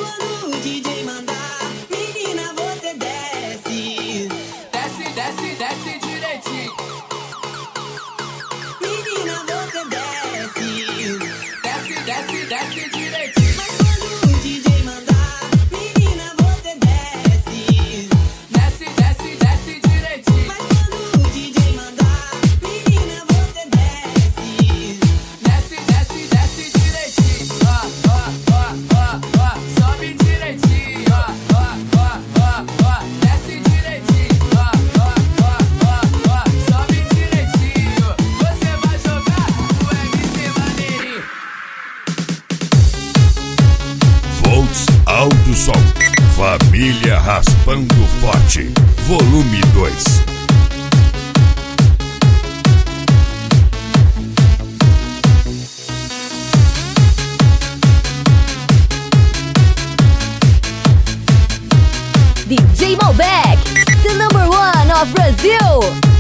quando o DJ mandar, menina, você desce. Desce, desce, desce direitinho. Menina, você desce. Desce, desce, desce direitinho. Mas quando o DJ mandar, menina, você desce. Desce, desce, desce direitinho. Mas quando o DJ mandar, menina, você desce. Desce, desce, desce direitinho. Ó, ó, ó, ó, ó. Sobe direitinho. Ó, ó, ó, ó, ó. Desce direitinho. Ó, ó, ó, ó, ó. Sobe direitinho. Você vai jogar o MC Maneirinho. Volts Alto Som. Família Raspando Forte. Volume 2. DJ Malbec, the #1 of Brazil.